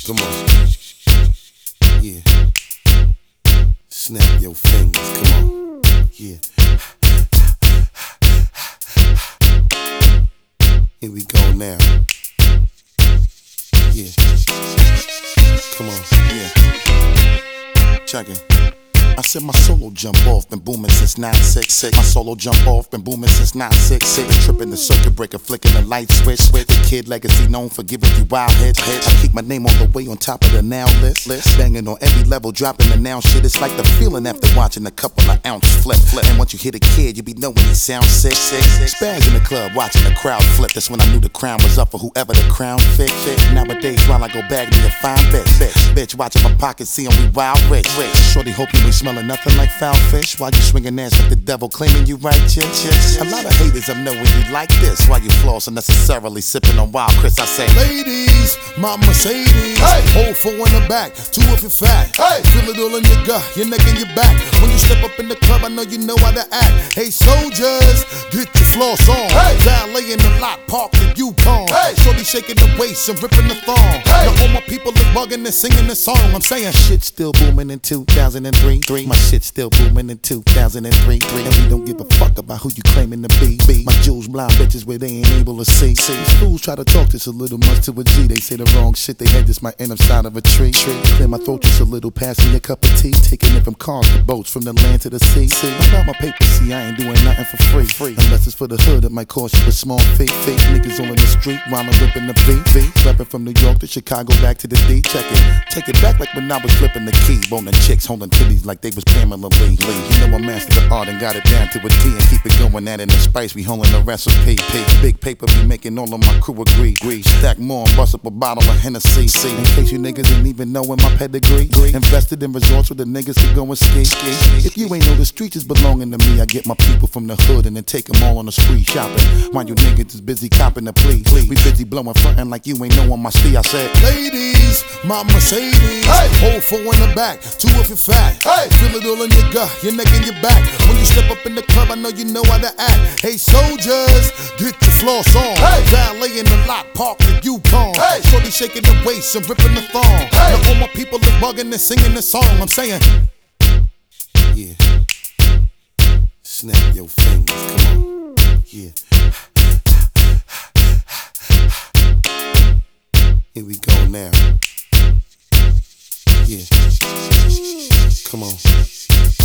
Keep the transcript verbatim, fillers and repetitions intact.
Come on. Yeah. Snap your fingers. Come on. Yeah. Here we go now. Yeah. Come on. Yeah. Check it. I said my solo jump off, been booming since nine six six. My solo jump off, been booming since nine six six. Tripping the circuit breaker, flicking the light switch. With the kid legacy known for giving you wild hits. I keep my name all the way on top of the now list. Banging on every level, dropping the now shit. It's like the feeling after watching a couple of ounce flip. And once you hit a kid, you be knowing he sounds sick. Spags in the club, watching the crowd flip. That's when I knew the crown was up for whoever the crown fit. Nowadays, while I go bag me a fine bitch. Bitch, watching my pockets, see we wild rich. Shorty hoping we smelling nothing like foul fish. While you swinging ass like the devil, claiming you righteous. A lot of haters I'm knowing you like this. While you floss unnecessarily sipping on Wild Chris, I say, ladies, my Mercedes, hey. Hold four in the back, two if you're fat, hey. Feel it all in your gut, your neck and your back. When you step up in the club, I know you know how to act. Hey soldiers, get your floss on, hey. Valet in the lot, park the Yukon, hey. Shorty shaking the waist and ripping the thong, hey. Now all my people are bugging and singing the song. I'm saying shit still booming in two thousand three. My shit still booming in two thousand three. And we don't give a fuck about who you claiming to be. My jewels blind bitches where they ain't able to see. These fools try to talk this a little much to a G. They say the wrong shit, they had this might end up side of a tree. Clear my throat just a little, pass me a cup of tea. Taking it from cars to boats, from the land to the sea. See, I got my paper, see, I ain't doing nothing for free. free. Unless it's for the hood, it might cost you a small fee. Fake niggas all in the street, rhyming, ripping the beat. Rapping from New York to Chicago, back to the D. Check it, take it back like when I was flipping the key. Boning chicks, holding titties like they was Pamela Lee. Lee. You know I mastered the art and got it down to a T. And keep it going, that in the spice, we holding the recipe. Big paper be making all of my crew agree. Stack more and bust up a bottle of Hennessy. In case you niggas ain't even knowin' my pedigree. Invested in resorts with the niggas who go and ski. If you ain't know the streets is belonging to me, I get my people from the hood and then take them all on the spree shopping. While you niggas is busy copping the plea. We busy blowing frontin' like you ain't knowin' my steez. I said, ladies, my Mercedes, hey. Hold four in the back, two if you're fat, hey. Feel it all in your gut, your neck and your back. When you step up in the club, I know you know how to act. Hey soldiers, get your floss on, hey. Valet in the lot, park the Yukon, hey. Shorty shaking the waist and ripping the thong, hey. Now all my people are bugging and singing the song. I'm saying, yeah. Snap your fingers, come on. Yeah. Here we go now. Yeah. Come on.